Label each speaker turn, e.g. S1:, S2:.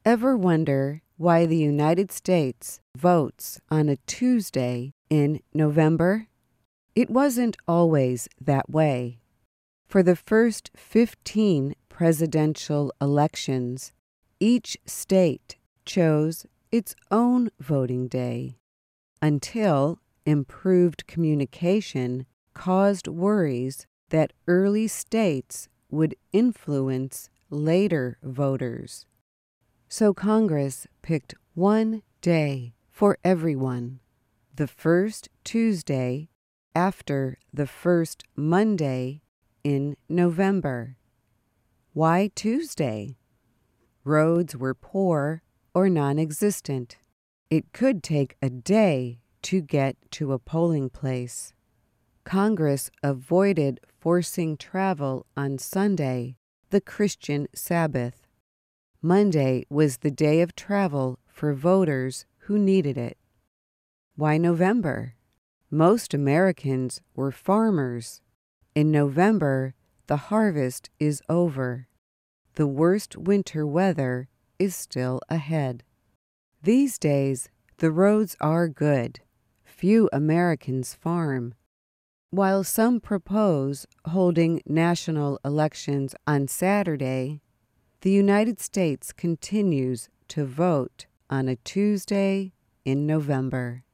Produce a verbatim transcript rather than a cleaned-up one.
S1: Ever wonder why the United States votes on a Tuesday in November? It wasn't always that way. For the first fifteen presidential elections, each state chose its own voting day, until improved communication caused worries that early states would influence later voters. So Congress picked one day for everyone, the first Tuesday after the first Monday in November. Why Tuesday? Roads were poor or non-existent. It could take a day to get to a polling place. Congress avoided forcing travel on Sunday, the Christian Sabbath. Monday was the day of travel for voters who needed it. Why November? Most Americans were farmers. In November, the harvest is over. The worst winter weather is still ahead. These days, the roads are good. Few Americans farm. While some propose holding national elections on Saturday, the United States continues to vote on a Tuesday in November.